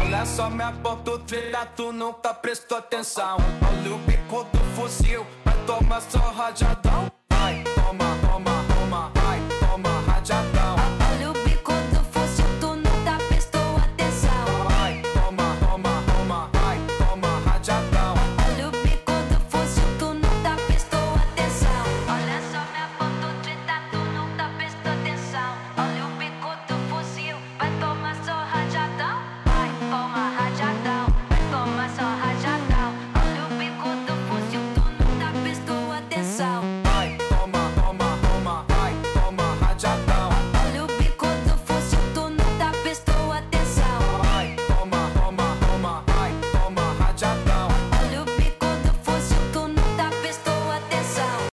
Olha só, me aponta o treta, tu nunca prestou atenção. Olha o bico do fuzil, vai tomar só rajadão.